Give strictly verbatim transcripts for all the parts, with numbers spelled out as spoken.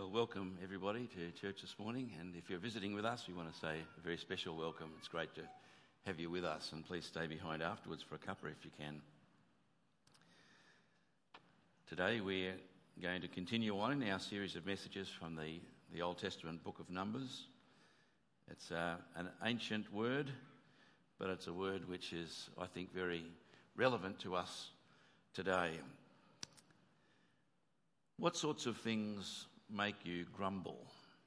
Well, welcome everybody to church this morning, and if you're visiting with us, we want to say a very special welcome. It's great to have you with us, and please stay behind afterwards for a cuppa if you can. Today we're going to continue on in our series of messages from the, the Old Testament book of Numbers. It's uh, an ancient word, but it's a word which is, I think, very relevant to us today. What sorts of things make you grumble?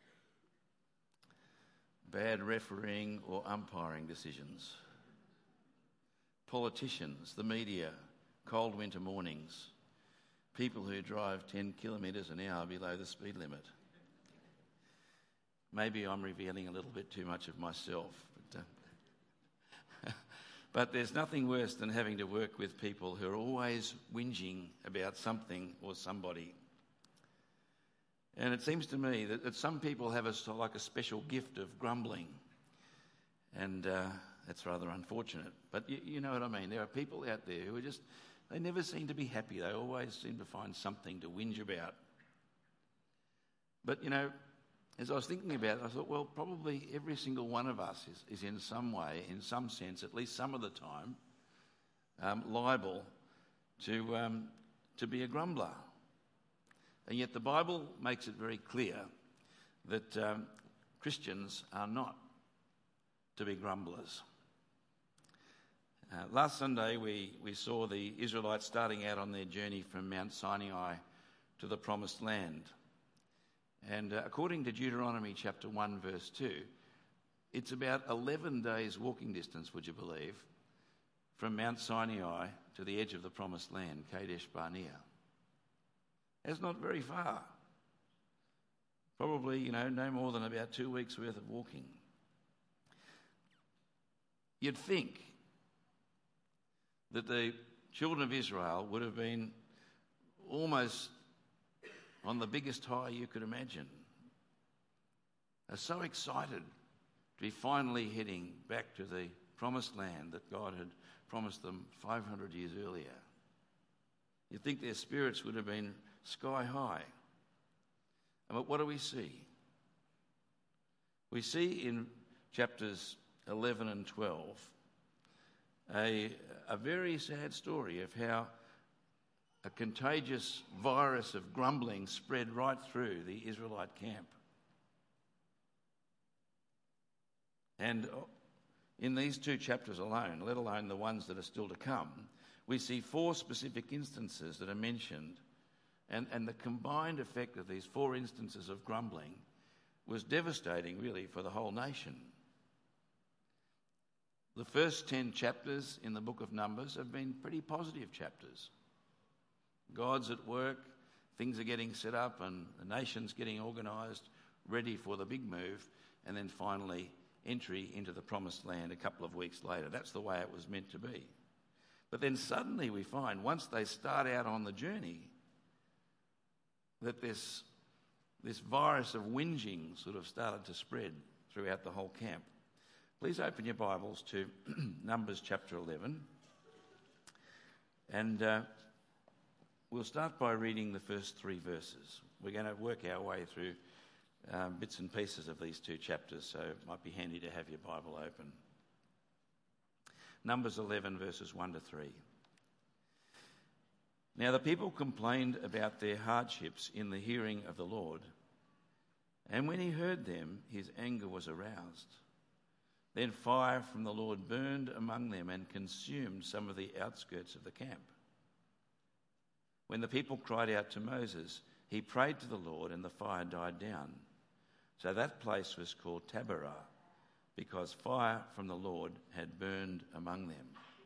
Bad refereeing or umpiring decisions, politicians, the media, cold winter mornings, people who drive ten kilometres an hour below the speed limit. Maybe I'm revealing a little bit too much of myself, but, uh, but there's nothing worse than having to work with people who are always whinging about something or somebody. And it seems to me that, that some people have a, like a special gift of grumbling, and uh, that's rather unfortunate. But you, you know what I mean. There are people out there who are just, they never seem to be happy. They always seem to find something to whinge about. But, you know, as I was thinking about it, I thought, well, probably every single one of us is, is in some way, in some sense, at least some of the time, um, liable to um, to be a grumbler. And yet the Bible makes it very clear that um, Christians are not to be grumblers. Uh, last Sunday we, we saw the Israelites starting out on their journey from Mount Sinai to the Promised Land. And uh, according to Deuteronomy chapter one verse two, it's about eleven days walking distance, would you believe, from Mount Sinai to the edge of the Promised Land, Kadesh Barnea. That's not very far. Probably, you know, no more than about two weeks' worth of walking. You'd think that the children of Israel would have been almost on the biggest high you could imagine. They're so excited to be finally heading back to the promised land that God had promised them five hundred years earlier. You'd think their spirits would have been sky high. But what do we see? We see in chapters eleven and twelve a, a very sad story of how a contagious virus of grumbling spread right through the Israelite camp. And in these two chapters alone, let alone the ones that are still to come, we see four specific instances that are mentioned. And, and the combined effect of these four instances of grumbling was devastating, really, for the whole nation. The first ten chapters in the book of Numbers have been pretty positive chapters. God's at work, things are getting set up, and the nation's getting organised, ready for the big move, and then finally entry into the promised land a couple of weeks later. That's the way it was meant to be. But then suddenly we find, once they start out on the journey, that this, this virus of whinging sort of started to spread throughout the whole camp. Please open your Bibles to Numbers chapter eleven. And uh, we'll start by reading the first three verses. We're going to work our way through um, bits and pieces of these two chapters, so it might be handy to have your Bible open. Numbers eleven, verses one to three. Now the people complained about their hardships in the hearing of the Lord, and when he heard them, his anger was aroused. Then fire from the Lord burned among them and consumed some of the outskirts of the camp. When the people cried out to Moses, he prayed to the Lord, and the fire died down. So that place was called Taberah, because fire from the Lord had burned among them.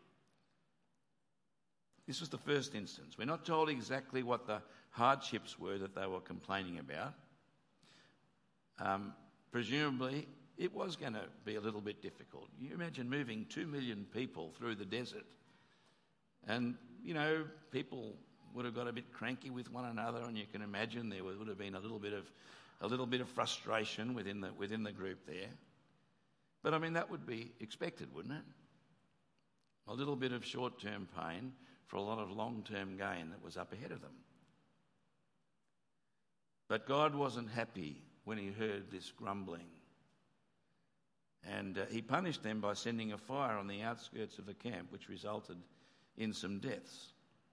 This was the first instance. We're not told exactly what the hardships were that they were complaining about. Um, presumably, it was going to be a little bit difficult. You imagine moving two million people through the desert. And, you know, people would have got a bit cranky with one another, and you can imagine there would have been a little bit of a little bit of frustration within the within the group there. But, I mean, that would be expected, wouldn't it? A little bit of short-term pain for a lot of long-term gain that was up ahead of them. But God wasn't happy when he heard this grumbling. And uh, he punished them by sending a fire on the outskirts of the camp, which resulted in some deaths.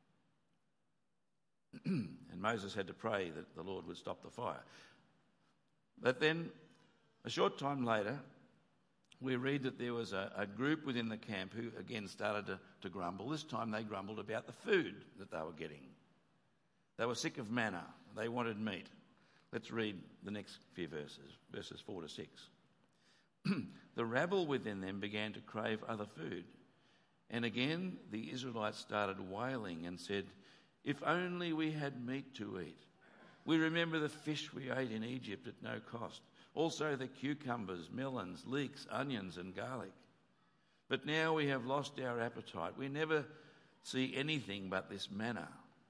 And Moses had to pray that the Lord would stop the fire. But then, a short time later, we read that there was a, a group within the camp who again started to, to grumble. This time they grumbled about the food that they were getting. They were sick of manna. They wanted meat. Let's read the next few verses, verses four to six. The rabble within them began to crave other food. And again the Israelites started wailing and said, "If only we had meat to eat. We remember the fish we ate in Egypt at no cost. Also the cucumbers, melons, leeks, onions and garlic. But now we have lost our appetite. We never see anything but this manna."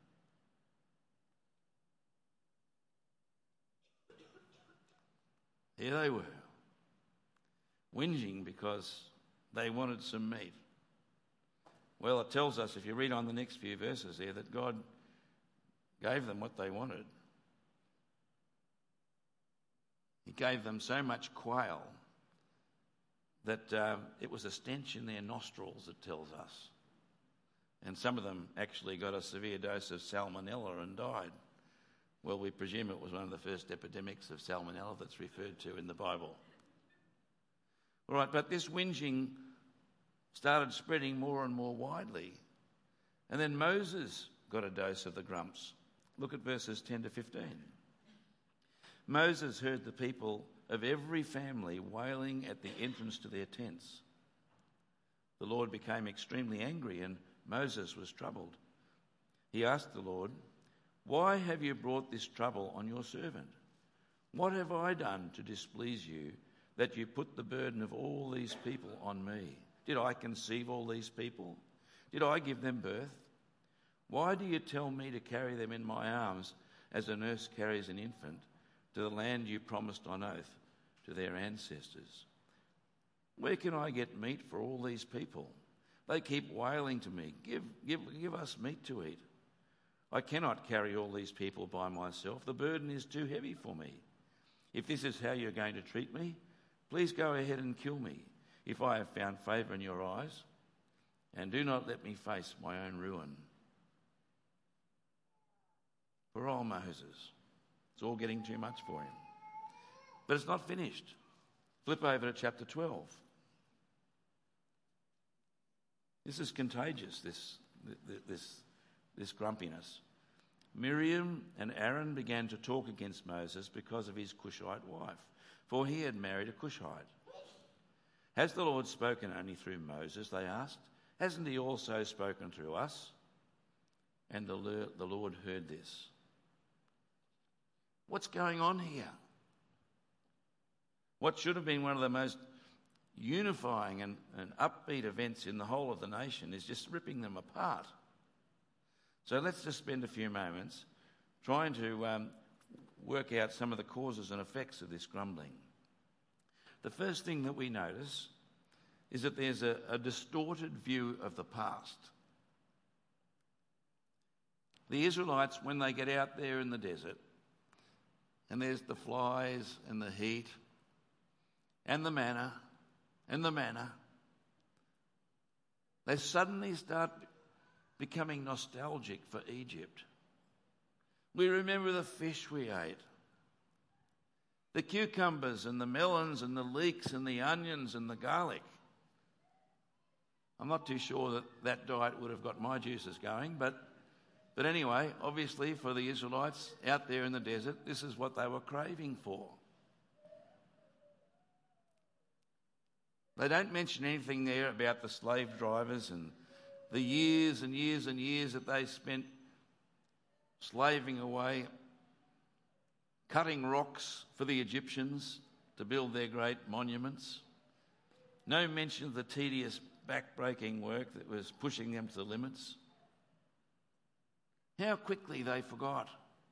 Here they were, whinging because they wanted some meat. Well, it tells us, if you read on the next few verses there, that God gave them what they wanted. He gave them so much quail that uh, it was a stench in their nostrils, it tells us. And some of them actually got a severe dose of salmonella and died. Well, we presume it was one of the first epidemics of salmonella that's referred to in the Bible. All right, but this whinging started spreading more and more widely. And then Moses got a dose of the grumps. Look at verses ten to fifteen. Moses heard the people of every family wailing at the entrance to their tents. The Lord became extremely angry and Moses was troubled. He asked the Lord, "Why have you brought this trouble on your servant? What have I done to displease you that you put the burden of all these people on me? Did I conceive all these people? Did I give them birth? Why do you tell me to carry them in my arms as a nurse carries an infant to the land you promised on oath to their ancestors? Where can I get meat for all these people? They keep wailing to me, give, give, give us meat to eat. I cannot carry all these people by myself. The burden is too heavy for me. If this is how you're going to treat me, please go ahead and kill me if I have found favour in your eyes, and do not let me face my own ruin." Poor old Moses. It's all getting too much for him. But it's not finished. Flip over to chapter twelve. This is contagious, this, this, this grumpiness. Miriam and Aaron began to talk against Moses because of his Cushite wife, for he had married a Cushite. "Has the Lord spoken only through Moses?" they asked. "Hasn't he also spoken through us?" And the Lord heard this. What's going on here? What should have been one of the most unifying and, and upbeat events in the whole of the nation is just ripping them apart. So let's just spend a few moments trying to um, work out some of the causes and effects of this grumbling. The first thing that we notice is that there's a, a distorted view of the past. The Israelites, when they get out there in the desert, and there's the flies and the heat and the manna and the manna, they suddenly start becoming nostalgic for Egypt. We remember the fish we ate, the cucumbers and the melons and the leeks and the onions and the garlic. I'm not too sure that that diet would have got my juices going, but But anyway, obviously for the Israelites out there in the desert, this is what they were craving for. They don't mention anything there about the slave drivers and the years and years and years that they spent slaving away, cutting rocks for the Egyptians to build their great monuments. No mention of the tedious back-breaking work that was pushing them to the limits. How quickly they forgot.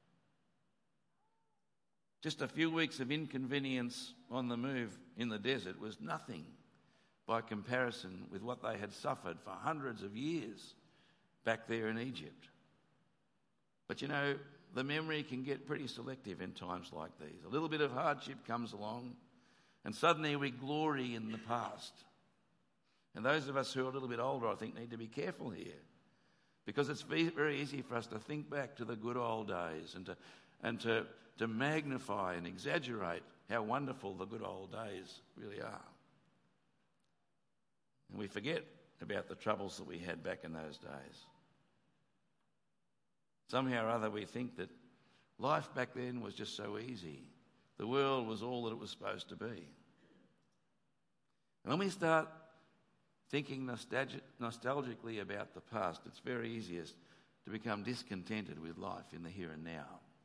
Just a few weeks of inconvenience on the move in the desert was nothing by comparison with what they had suffered for hundreds of years back there in Egypt. But you know, the memory can get pretty selective in times like these. A little bit of hardship comes along, and suddenly we glory in the past. And those of us who are a little bit older, I think, need to be careful here, because it's very easy for us to think back to the good old days and to and to, to magnify and exaggerate how wonderful the good old days really are. And we forget about the troubles that we had back in those days. Somehow or other we think that life back then was just so easy. The world was all that it was supposed to be. And when we start thinking nostalgic, nostalgically about the past, it's very easiest to become discontented with life in the here and now.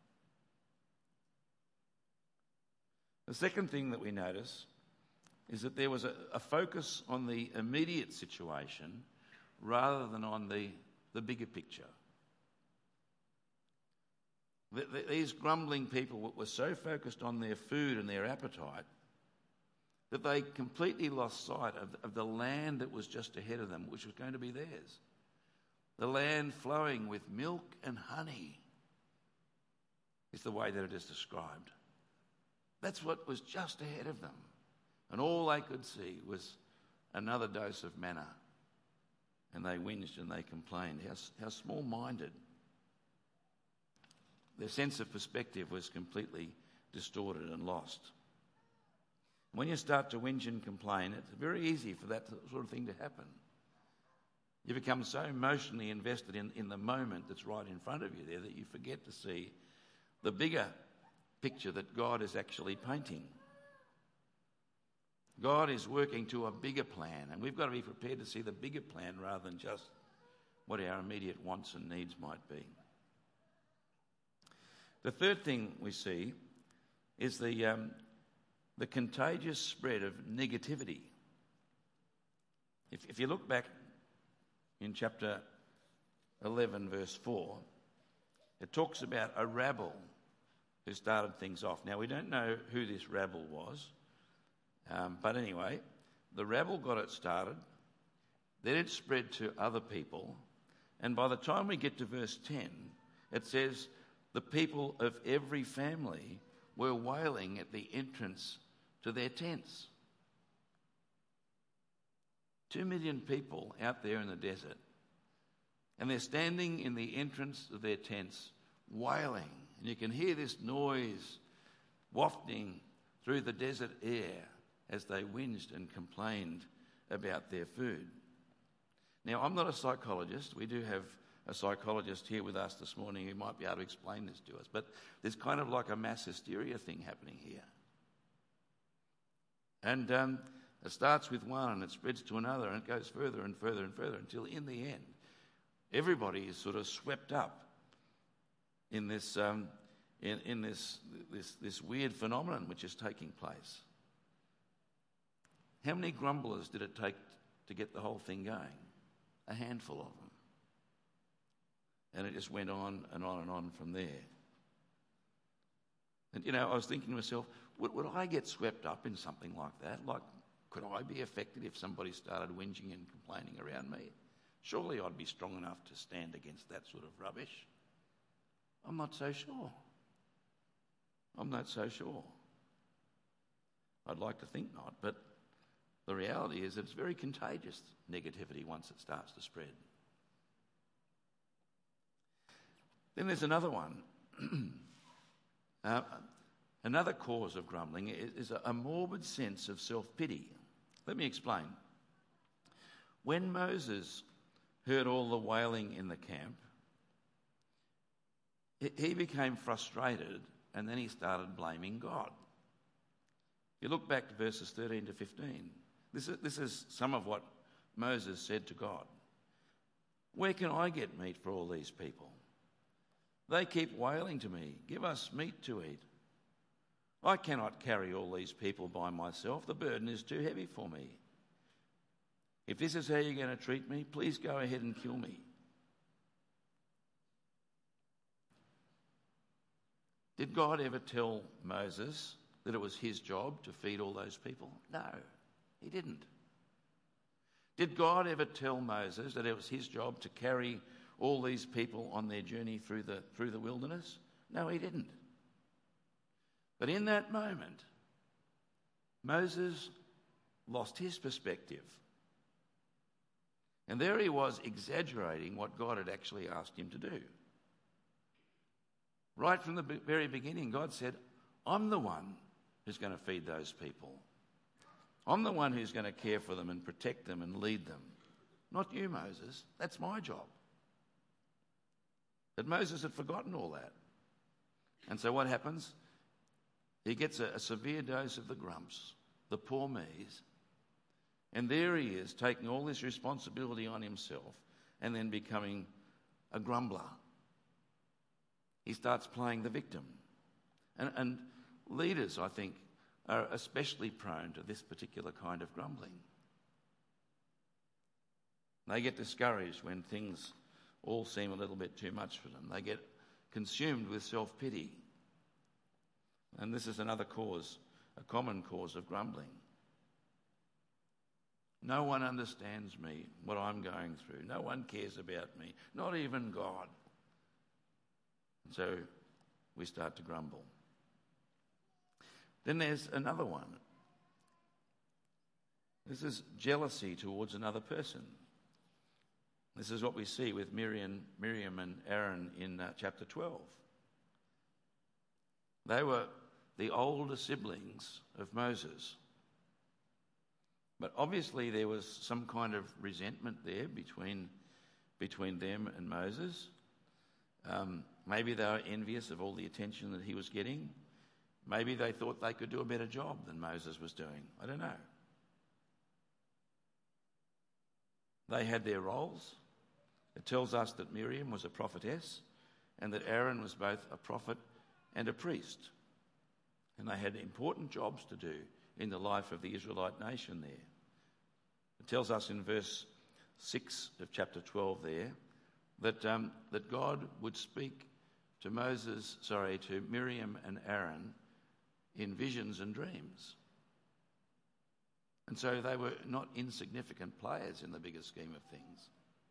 The second thing that we notice is that there was a, a focus on the immediate situation rather than on the, the bigger picture. The, the, these grumbling people were so focused on their food and their appetite that they completely lost sight of, of the land that was just ahead of them, which was going to be theirs. The land flowing with milk and honey is the way that it is described. That's what was just ahead of them. And all they could see was another dose of manna. And they whinged and they complained. How, how small-minded. Their sense of perspective was completely distorted and lost. When you start to whinge and complain, it's very easy for that sort of thing to happen. You become so emotionally invested in, in the moment that's right in front of you there that you forget to see the bigger picture that God is actually painting. God is working to a bigger plan, and we've got to be prepared to see the bigger plan rather than just what our immediate wants and needs might be. The third thing we see is the, um, the contagious spread of negativity. If, if you look back in chapter eleven, verse four, it talks about a rabble who started things off. Now, we don't know who this rabble was, um, but anyway, the rabble got it started, then it spread to other people, and by the time we get to verse ten, it says, the people of every family were wailing at the entrance to their tents. Two million people out there in the desert, and they're standing in the entrance of their tents wailing. And you can hear this noise wafting through the desert air as they whinged and complained about their food. Now, I'm not a psychologist. We do have a psychologist here with us this morning who might be able to explain this to us. But there's kind of like a mass hysteria thing happening here. And um, it starts with one and it spreads to another and it goes further and further and further until in the end, everybody is sort of swept up in this um, in, in this, this this weird phenomenon which is taking place. How many grumblers did it take to get the whole thing going? A handful of them. And it just went on and on and on from there. And, you know, I was thinking to myself, would, would I get swept up in something like that? Like, could I be affected if somebody started whinging and complaining around me? Surely I'd be strong enough to stand against that sort of rubbish. I'm not so sure. I'm not so sure. I'd like to think not, but the reality is that it's very contagious, negativity, once it starts to spread. Then there's another one. uh, another cause of grumbling is, is a, a morbid sense of self-pity. Let me explain. When Moses heard all the wailing in the camp, he became frustrated and then he started blaming God. If you look back to verses thirteen to fifteen, this is, this is some of what Moses said to God. Where can I get meat for all these people? They keep wailing to me, give us meat to eat. I cannot carry all these people by myself. The burden is too heavy for me. If this is how you're going to treat me, please go ahead and kill me. Did God ever tell Moses that it was his job to feed all those people? No, he didn't. Did God ever tell Moses that it was his job to carry all these people on their journey through the, through the wilderness? No, he didn't. But in that moment, Moses lost his perspective. And there he was exaggerating what God had actually asked him to do. Right from the very beginning, God said, I'm the one who's going to feed those people. I'm the one who's going to care for them and protect them and lead them. Not you, Moses. That's my job. But Moses had forgotten all that. And so what happens? He gets a, a severe dose of the grumps, the poor me's, and there he is, taking all this responsibility on himself and then becoming a grumbler. He starts playing the victim. And, and leaders, I think, are especially prone to this particular kind of grumbling. They get discouraged when things all seem a little bit too much for them. They get consumed with self-pity. And this is another cause, a common cause of grumbling. No one understands me, what I'm going through. No one cares about me, not even God. And so we start to grumble. Then there's another one. This is jealousy towards another person. This is what we see with Miriam, Miriam and Aaron in uh, chapter twelve. They were the older siblings of Moses. But obviously there was some kind of resentment there between, between them and Moses. Um, maybe they were envious of all the attention that he was getting. Maybe they thought they could do a better job than Moses was doing. I don't know. They had their roles. It tells us that Miriam was a prophetess and that Aaron was both a prophet and a priest. And they had important jobs to do in the life of the Israelite nation there. It tells us in verse six of chapter twelve there that, um, that God would speak to Moses, sorry, to Miriam and Aaron in visions and dreams. And so they were not insignificant players in the bigger scheme of things.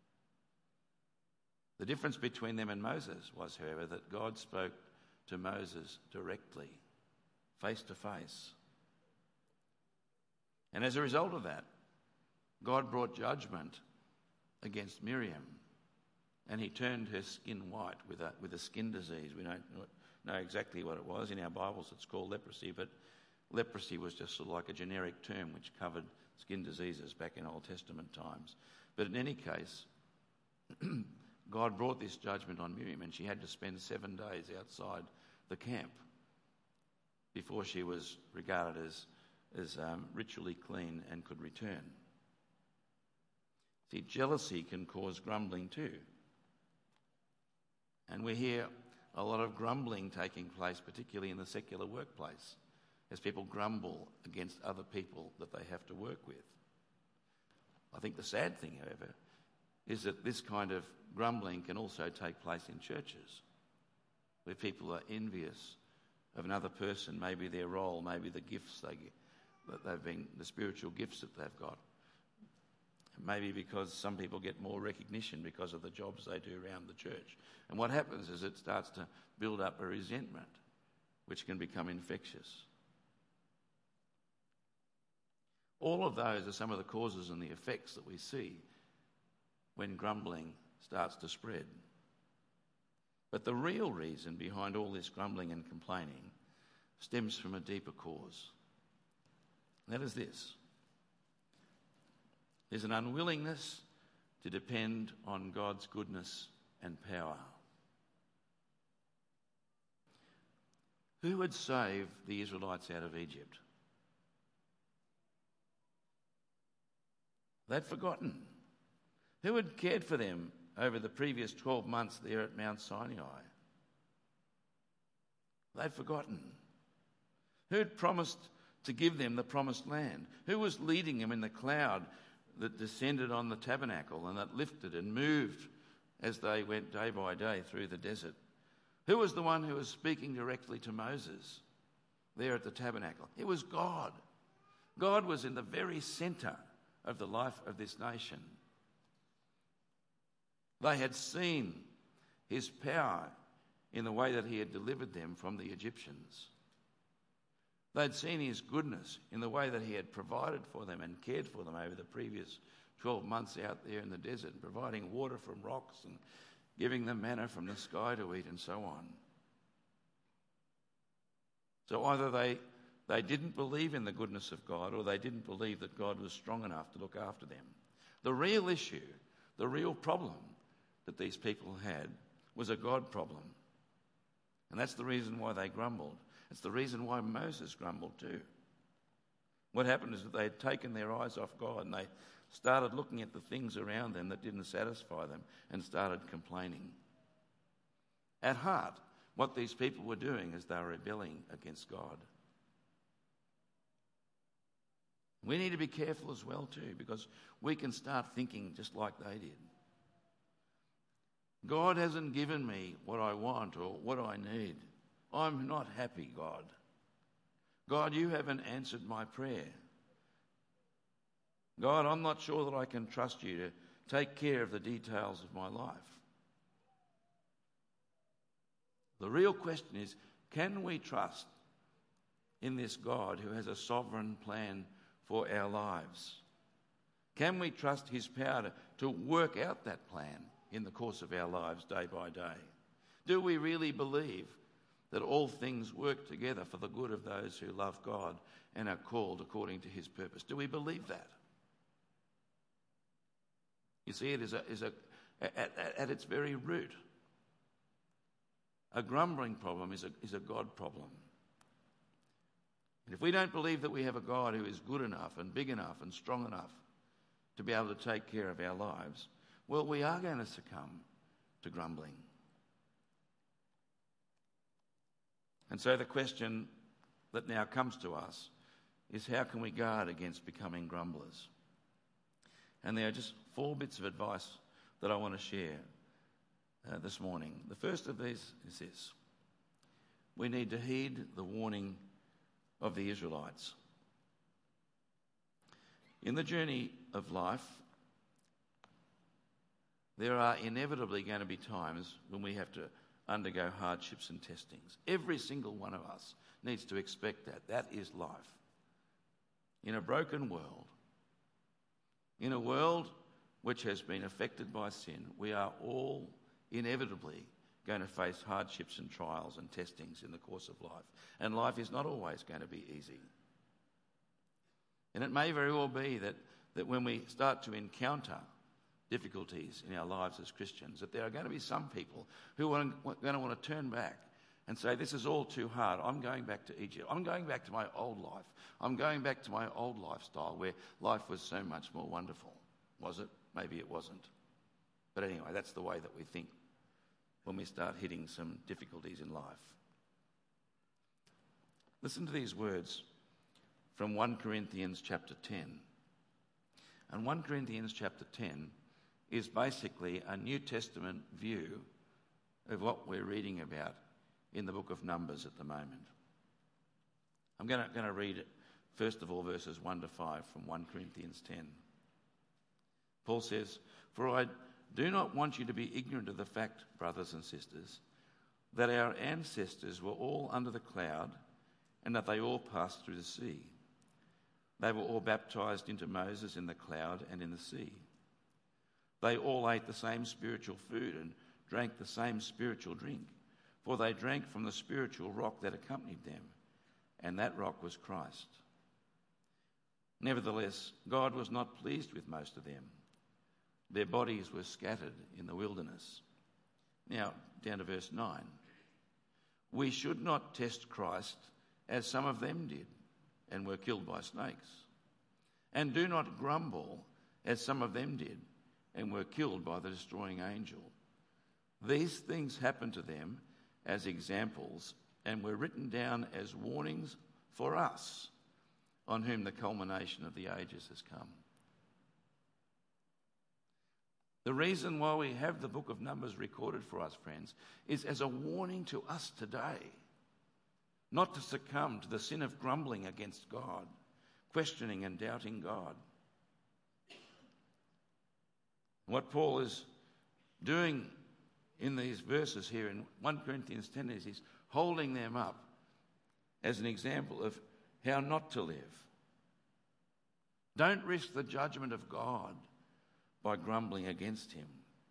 The difference between them and Moses was, however, that God spoke to Moses directly, face to face. And as a result of that, God brought judgment against Miriam, and he turned her skin white with a, with a skin disease. We don't know exactly what it was. In our Bibles it's called leprosy, but leprosy was just sort of like a generic term which covered skin diseases back in Old Testament times. But in any case, God brought this judgment on Miriam, and she had to spend seven days outside the camp before she was regarded as, as um, ritually clean and could return. See, jealousy can cause grumbling too. And we hear a lot of grumbling taking place, particularly in the secular workplace, as people grumble against other people that they have to work with. I think the sad thing, however, is that this kind of grumbling can also take place in churches, where people are envious of another person, maybe their role, maybe the gifts they get, that they've been, the spiritual gifts that they've got. Maybe because some people get more recognition because of the jobs they do around the church. And what happens is it starts to build up a resentment, which can become infectious. All of those are some of the causes and the effects that we see when grumbling starts to spread. But the real reason behind all this grumbling and complaining stems from a deeper cause. And that is this. There's an unwillingness to depend on God's goodness and power. Who would save the Israelites out of Egypt? They'd forgotten. Who had cared for them over the previous twelve months there at Mount Sinai? They'd forgotten. Who had promised to give them the promised land? Who was leading them in the cloud that descended on the tabernacle and that lifted and moved as they went day by day through the desert? Who was the one who was speaking directly to Moses there at the tabernacle? It was God. God was in the very centre of the life of this nation. They had seen his power in the way that he had delivered them from the Egyptians. They'd seen his goodness in the way that he had provided for them and cared for them over the previous twelve months out there in the desert, providing water from rocks and giving them manna from the sky to eat and so on. So either they, they didn't believe in the goodness of God, or they didn't believe that God was strong enough to look after them. The real issue, the real problem that these people had was a God problem. And that's the reason why they grumbled. It's the reason why Moses grumbled too. What happened is that they had taken their eyes off God and they started looking at the things around them that didn't satisfy them and started complaining. At heart, what these people were doing is they were rebelling against God. We need to be careful as well too, because we can start thinking just like they did. God hasn't given me what I want or what I need. I'm not happy, God. God, you haven't answered my prayer. God, I'm not sure that I can trust you to take care of the details of my life. The real question is, can we trust in this God who has a sovereign plan for our lives? Can we trust his power to, to work out that plan in the course of our lives day by day? Do we really believe that all things work together for the good of those who love God and are called according to his purpose? Do we believe that? You see, it is a, is a at, at, at its very root, a grumbling problem is a, is a God problem. And if we don't believe that we have a God who is good enough and big enough and strong enough to be able to take care of our lives, well, we are going to succumb to grumbling. And so the question that now comes to us is, how can we guard against becoming grumblers? And there are just four bits of advice that I want to share uh, this morning. The first of these is this: we need to heed the warning of the Israelites. In the journey of life, there are inevitably going to be times when we have to undergo hardships and testings. Every single one of us needs to expect that. That is life. In a broken world, in a world which has been affected by sin, we are all inevitably going to face hardships and trials and testings in the course of life. And life is not always going to be easy. And it may very well be that, that when we start to encounter difficulties in our lives as Christians, that there are going to be some people who are going to want to turn back and say, this is all too hard. I'm going back to Egypt. I'm going back to my old life. I'm going back to my old lifestyle where life was so much more wonderful. Was it? Maybe it wasn't. But anyway, that's the way that we think when we start hitting some difficulties in life. Listen to these words from First Corinthians chapter ten. And First Corinthians chapter ten is basically a New Testament view of what we're reading about in the book of Numbers at the moment. I'm going to, going to read it, first of all, verses one to five from First Corinthians ten. Paul says, "For I do not want you to be ignorant of the fact, brothers and sisters, that our ancestors were all under the cloud and that they all passed through the sea. They were all baptized into Moses in the cloud and in the sea. They all ate the same spiritual food and drank the same spiritual drink, for they drank from the spiritual rock that accompanied them, and that rock was Christ. Nevertheless, God was not pleased with most of them. Their bodies were scattered in the wilderness." Now, down to verse nine. "We should not test Christ as some of them did and were killed by snakes. And do not grumble as some of them did and were killed by the destroying angel. These things happened to them as examples and were written down as warnings for us, on whom the culmination of the ages has come." The reason why we have the book of Numbers recorded for us, friends, is as a warning to us today, not to succumb to the sin of grumbling against God, questioning and doubting God. What Paul is doing in these verses here in First Corinthians ten is he's holding them up as an example of how not to live. Don't risk the judgment of God by grumbling against him.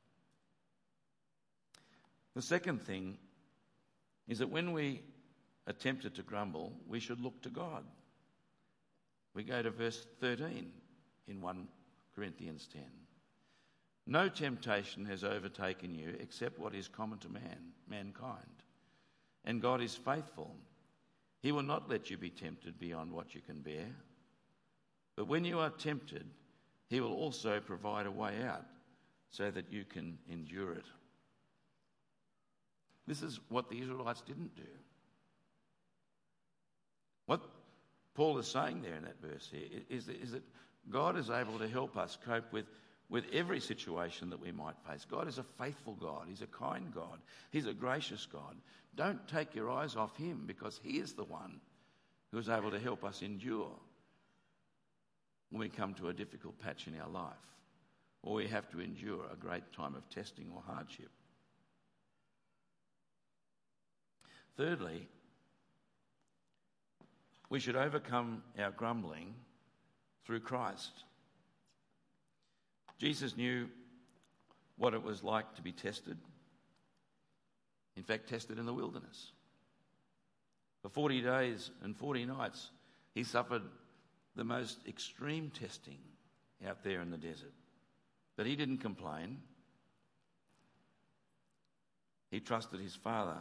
The second thing is that when we are tempted to grumble, we should look to God. We go to verse thirteen in First Corinthians ten. No temptation has overtaken you except what is common to man, mankind. And God is faithful. He will not let you be tempted beyond what you can bear. But when you are tempted, he will also provide a way out so that you can endure it. This is what the Israelites didn't do. What Paul is saying there in that verse here is that, is that God is able to help us cope with, with every situation that we might face. God is a faithful God. He's a kind God. He's a gracious God. Don't take your eyes off him, because he is the one who is able to help us endure when we come to a difficult patch in our life, or we have to endure a great time of testing or hardship. Thirdly, we should overcome our grumbling through Christ. Jesus knew what it was like to be tested. In fact, tested in the wilderness. For forty days and forty nights, he suffered the most extreme testing out there in the desert. But he didn't complain. He trusted his Father.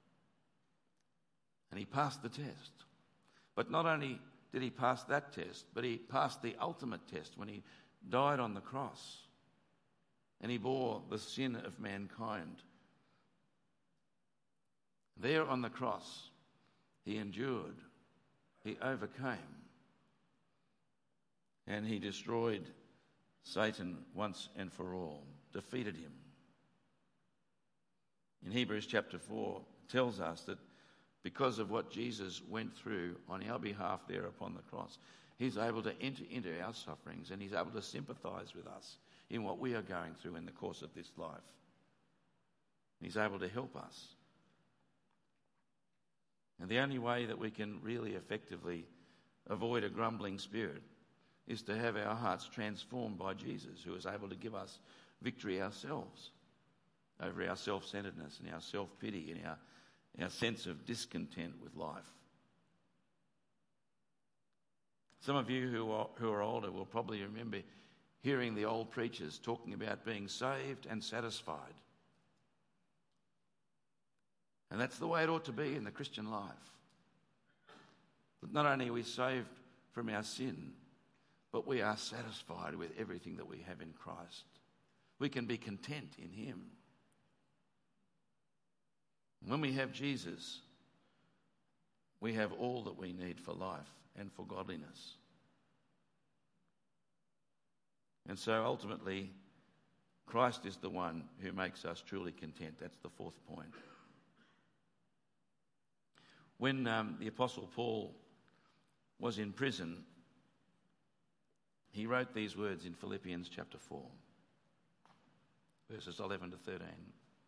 And he passed the test. But not only did he pass that test, but he passed the ultimate test when he died on the cross. And he bore the sin of mankind. There on the cross, he endured, he overcame, and he destroyed Satan once and for all, defeated him. In Hebrews chapter four, it tells us that because of what Jesus went through on our behalf there upon the cross, he's able to enter into our sufferings, and he's able to sympathise with us in what we are going through in the course of this life. He's able to help us. And the only way that we can really effectively avoid a grumbling spirit is to have our hearts transformed by Jesus, who is able to give us victory ourselves over our self-centeredness and our self-pity and our, our sense of discontent with life. Some of you who are, who are older will probably remember hearing the old preachers talking about being saved and satisfied. And that's the way it ought to be in the Christian life. But not only are we saved from our sin, but we are satisfied with everything that we have in Christ. We can be content in him. When we have Jesus, we have all that we need for life and for godliness. And so ultimately, Christ is the one who makes us truly content. That's the fourth point. When um, the Apostle Paul was in prison, he wrote these words in Philippians chapter four, verses eleven to thirteen.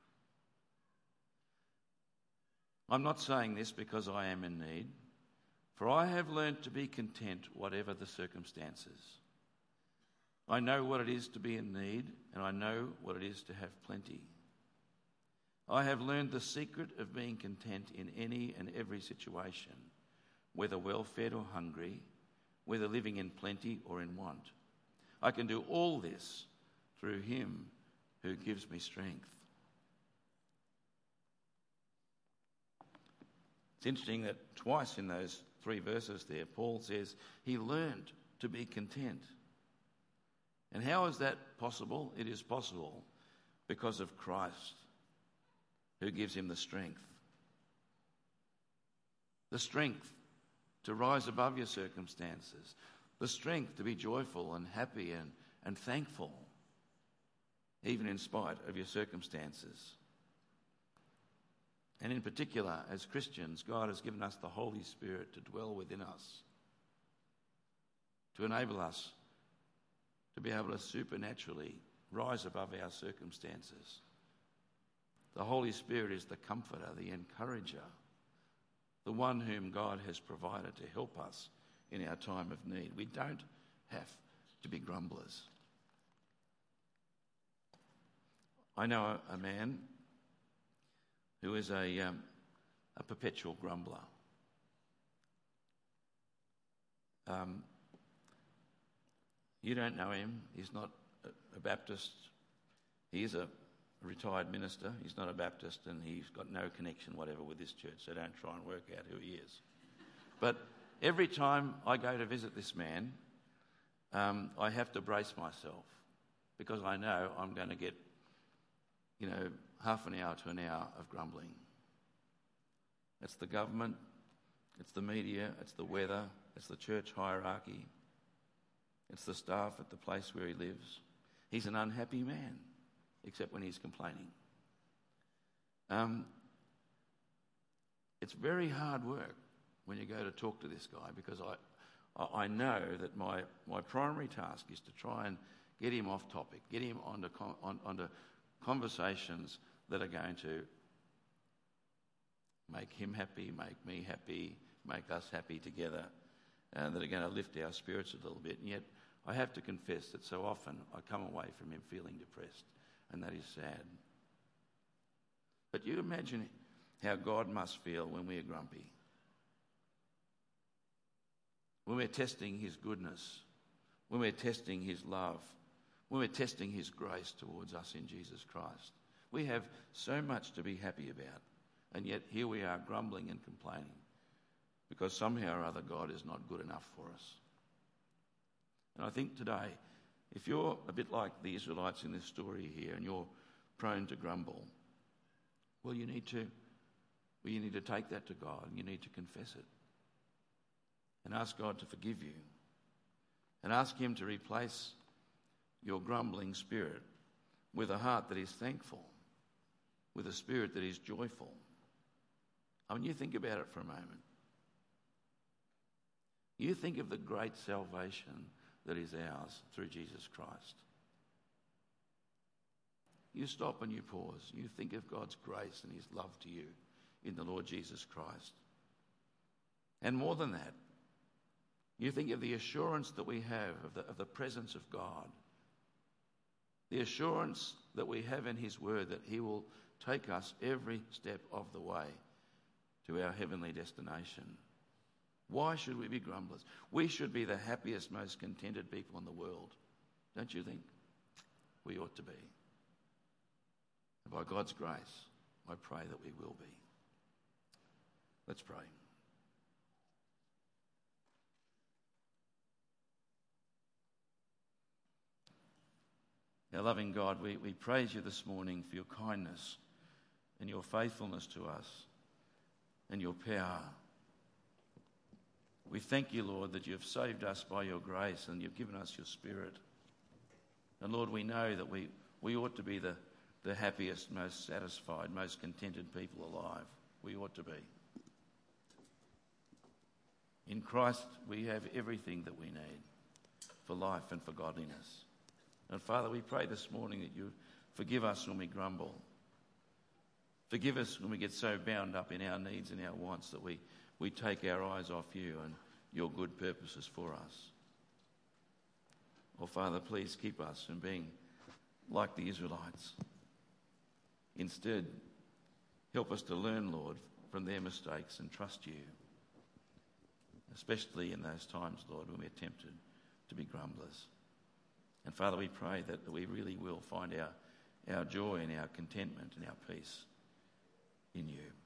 I'm not saying this because I am in need, for I have learnt to be content whatever the circumstances. I know what it is to be in need, and I know what it is to have plenty. I have learned the secret of being content in any and every situation, whether well-fed or hungry, whether living in plenty or in want. I can do all this through him who gives me strength. It's interesting that twice in those three verses there, Paul says he learned to be content. And how is that possible? It is possible because of Christ, who gives him the strength. The strength to rise above your circumstances. The strength to be joyful and happy and, and thankful, even in spite of your circumstances. And in particular, as Christians, God has given us the Holy Spirit to dwell within us, to enable us to be able to supernaturally rise above our circumstances The Holy Spirit is the comforter, the encourager, the one whom God has provided to help us in our time of need. We don't have to be grumblers. I know a, a man who is a, um, a perpetual grumbler. Um, you don't know him. He's not a, a Baptist. He is a retired minister. He's not a Baptist, and he's got no connection whatever with this church, so don't try and work out who he is. But every time I go to visit this man, um, I have to brace myself because I know I'm going to get, you know, half an hour to an hour of grumbling. It's the government, it's the media, it's the weather, it's the church hierarchy, it's the staff at the place where he lives. He's an unhappy man, except when he's complaining. Um, it's very hard work when you go to talk to this guy because I, I know that my, my primary task is to try and get him off topic, get him onto, on, onto conversations that are going to make him happy, make me happy, make us happy together, and that are going to lift our spirits a little bit. And yet I have to confess that so often I come away from him feeling depressed, and that is sad. But you imagine how God must feel when we are grumpy, when we're testing his goodness, when we're testing his love, when we're testing his grace towards us in Jesus Christ. We have so much to be happy about, and yet here we are grumbling and complaining because somehow or other God is not good enough for us. And I think today, if you're a bit like the Israelites in this story here and you're prone to grumble, well, you need to, well, you need to take that to God and you need to confess it and ask God to forgive you and ask him to replace your grumbling spirit with a heart that is thankful, with a spirit that is joyful. I mean, you think about it for a moment. You think of the great salvation that is ours through Jesus Christ. You stop and you pause. You think of God's grace and his love to you in the Lord Jesus Christ. And more than that, you think of the assurance that we have of the, of the presence of God. The assurance that we have in his word that he will take us every step of the way to our heavenly destination. Why should we be grumblers? We should be the happiest, most contented people in the world. Don't you think? We ought to be. And by God's grace, I pray that we will be. Let's pray. Our loving God, we, we praise you this morning for your kindness and your faithfulness to us and your power. We thank you, Lord, that you have saved us by your grace and you've given us your Spirit. And Lord, we know that we, we ought to be the, the happiest, most satisfied, most contented people alive. We ought to be. In Christ, we have everything that we need for life and for godliness. And Father, we pray this morning that you forgive us when we grumble. Forgive us when we get so bound up in our needs and our wants that we, we take our eyes off you and your good purposes for us. Oh, Father, please keep us from being like the Israelites. Instead, help us to learn, Lord, from their mistakes and trust you, especially in those times, Lord, when we're tempted to be grumblers. And Father, we pray that we really will find our, our joy and our contentment and our peace in you.